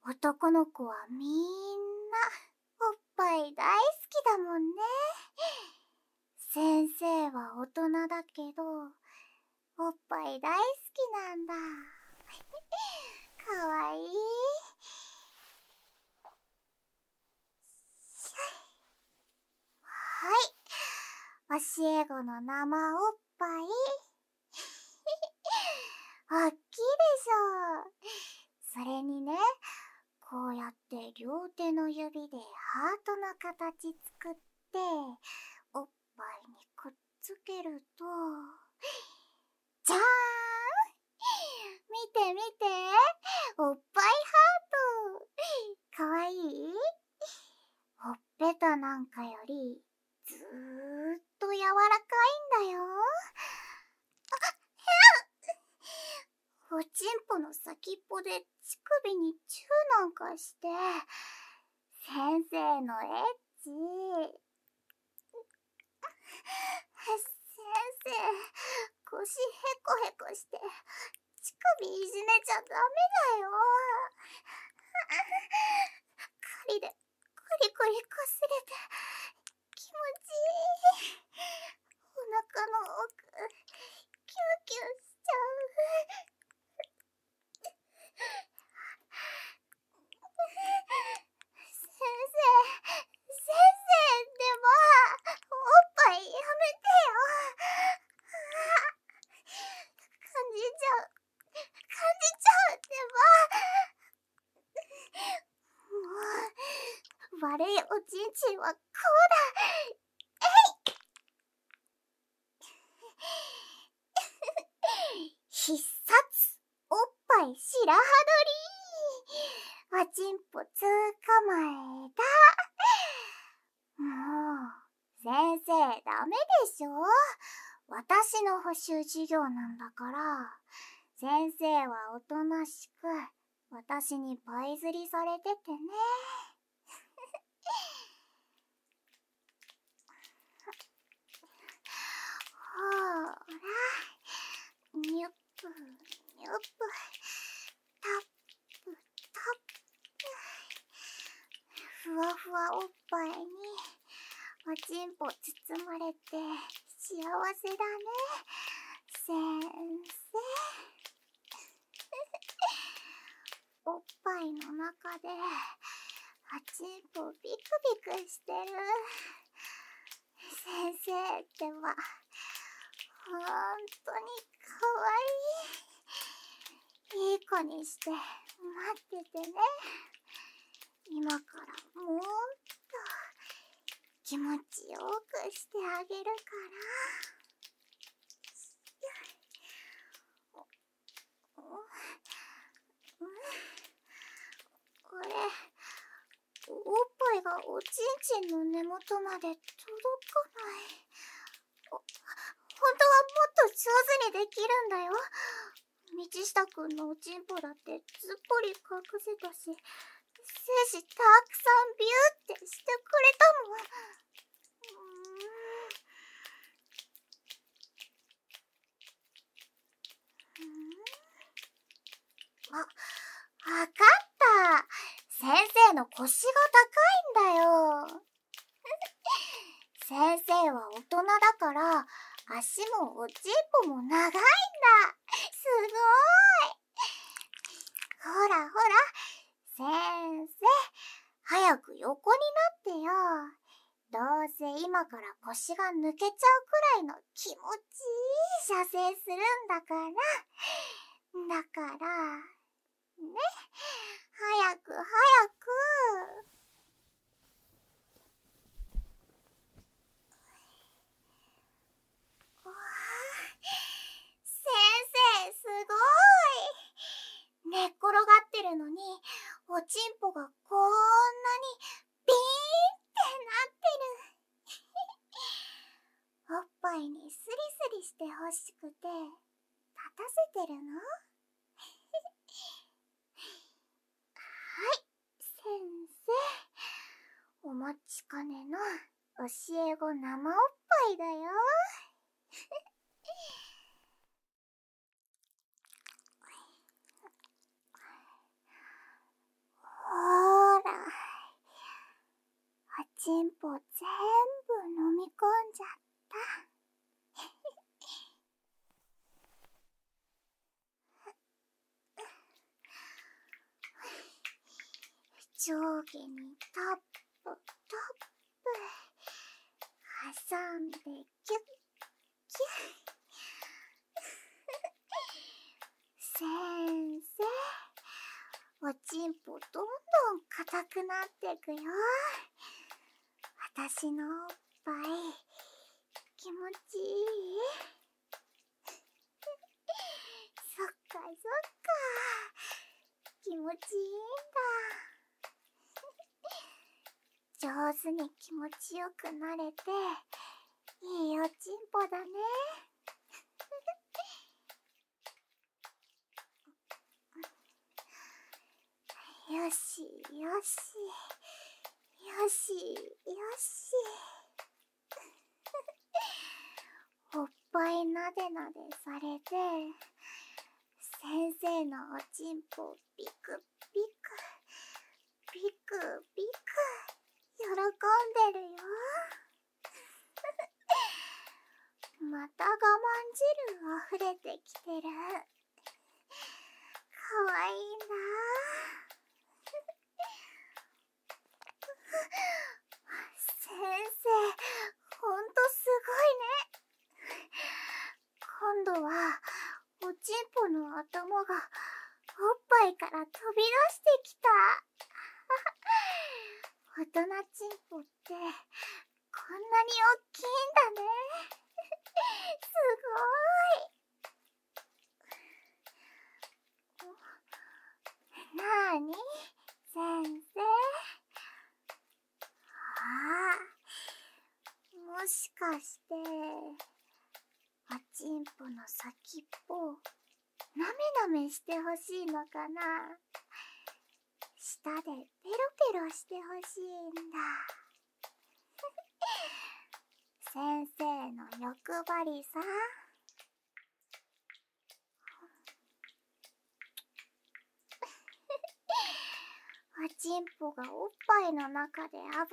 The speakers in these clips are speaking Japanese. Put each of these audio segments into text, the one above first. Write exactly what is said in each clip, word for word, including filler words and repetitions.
男の子はみんなおっぱい大好きだもんね。先生は大人だけど、おっぱい大好きなんだ。かわいい。はい。教え子の生おっぱい。おっきいでしょ。それにね、こうやって両手の指でハートの形作って、おっぱいにくっつけると、じゃーん！見て見て、おっぱいハート。かわいい？ほっぺたなんかよりずーっと柔らかいんだよ。おちんぽの先っぽで乳首にチューなんかして、先生のエッチ。先生、腰ヘコヘコして乳首いじめちゃダメだよ。狩りでクリクリこすれて気持ちいい。お腹の奥キューキューしちゃう。先生、先生、でもおっぱいやめてよ。感じちゃう、感じちゃう。でももう悪いおちんちんはこうだ。えい必殺おっぱい白羽取り。おちんぽつかまえた。もう先生ダメでしょ。私の補習授業なんだから、先生はおとなしく私にパイ釣りされててね。ほーら、にゅっぷにゅっぷ、たっぷたっぷ、ふわふわおっぱいにおちんぽ包まれて幸せだね、先生。おっぱいの中でおちんぽビクビクしてる。先生ってばほんとにかわいい。いい子にして待っててね。今からもっと気持ちよくしてあげるから。これ、おっぱいがおちんちんの根元まで届かない。ほ、本当はもっと上手にできるんだよ。道下くんのおちんぽだってずっぽり隠せたし、精子たくさんビューってしてくれたもん。あ、わかった。先生の腰が高いんだよ。先生は大人だから足もおちんぽも長いんだ。すごい。ほらほら、先生、早く横になってよ。どうせ今から腰が抜けちゃうくらいの気持ちいい射精するんだから。だから、ね、早く早く。わあ、先生すごい。寝っ転がってるのにおちんぽがこんなにビーンってなってる。おっぱいにスリスリしてほしくて立たせてるの？はい、先生、お待ちかねの教え子生おっぱいだよ。 ちんぽ全部飲み込んじゃった。上下にタップタップ挟んでキュッキュッ先生、おちんぽどんどん硬くなってくよ。私のおっぱい気持ちいい？そっかそっか、気持ちいいんだ。上手に気持ちよくなれていいおちんぽだね。よしよしよしよし。おっぱいなでなでされて先生のおちんぽピクピクピクピク喜んでるよ。また我慢汁溢れてきてる。かわいいな。先生、ほんとすごいね。今度はおちんぽの頭がおっぱいから飛び出してきた。大人ちんぽってこんなにおっきいんだね。すごーい。なーに先生。ああ、もしかしておちんぽの先っぽなめなめしてほしいのかな。舌でペロペロしてほしいんだ。先生の欲張りさ。おちんぽがおっぱいの中で暴れてる。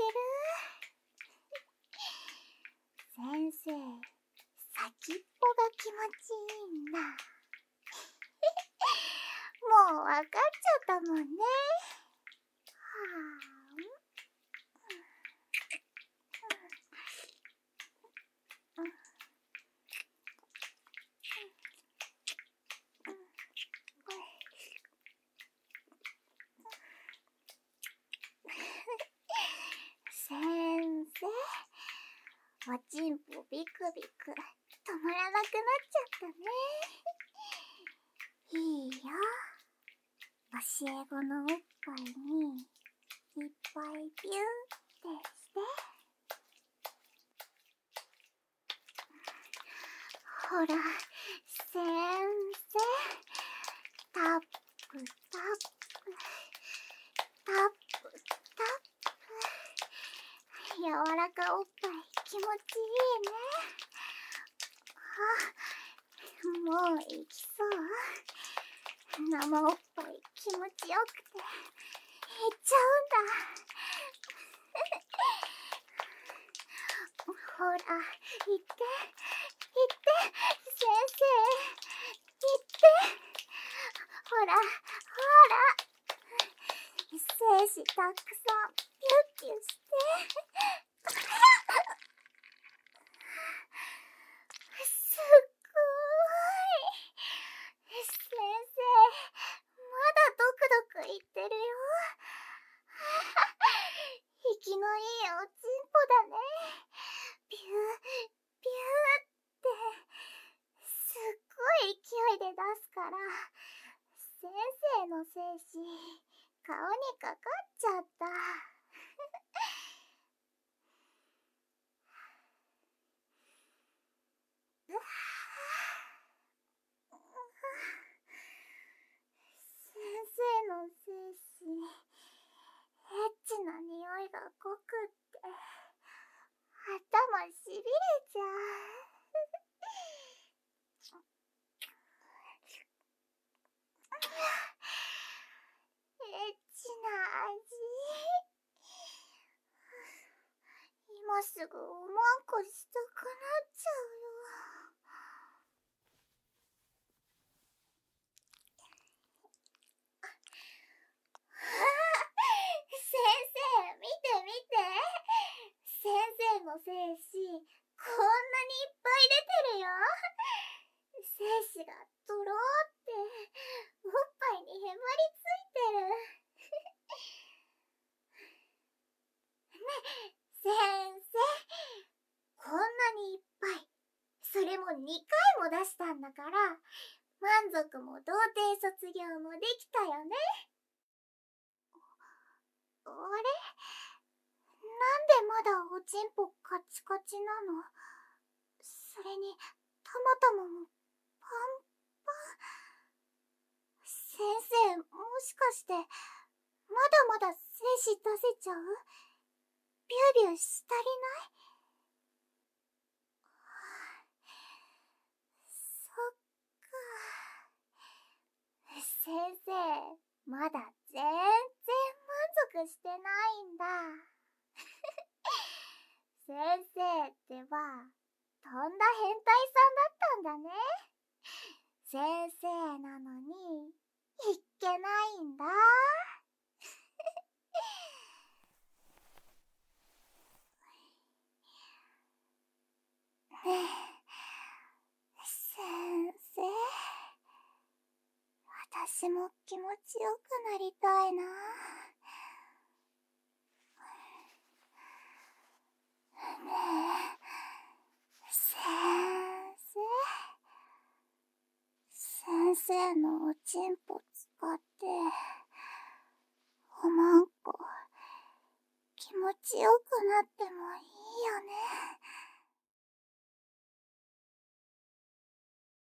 先生、先っぽが気持ちいいんだ。もうわかっちゃったもんね。は先生、おちんぽビクビク止まらなくなっちゃったね。いいよ、教え子のおっぱいにいっぱいビューってして。ほら、先生、タップタップタップタップ、柔らかおっぱい気持ちいいね。あ、もう行きそう。生おっぱい気持ちよくていっちゃうんだ。ほら、行って行って先生、行って。ほらほら、精子たくさんピュッピュして。すっごーい。先生、まだドクドク言ってるよ。息のいいおちんぽだね。ピューピューってすっごい勢いで出すから先生の精子顔にかかっちゃった。うわ先生の精子エッチな匂いが濃くって頭しびれちゃう。エッチな味。 うすぐおまんこしたくなっちゃうよ。先生、見て見て。先生の精子、こんなにいっぱい出てるよ。精子がドローっておっぱいにへばりついてる。ねえ、先生、こんなにいっぱい、それもにかいも出したんだから、満足も童貞卒業もできたよね。あれ、なんでまだおちんぽカチカチなの？それに、たまたまもパンパン。先生、もしかして、まだまだ精子出せちゃう？ビュービューしたりない？そっか。先生、まだ全然満足してないんだ。先生ってば、とんだ変態さんだったんだね。先生なのに、いっけないんだ。ねえ、先生。私も気持ちよくなりたいな。ねえ、先生。先生のおちんぽ使って、おまんこ、気持ちよくなってもいいよね。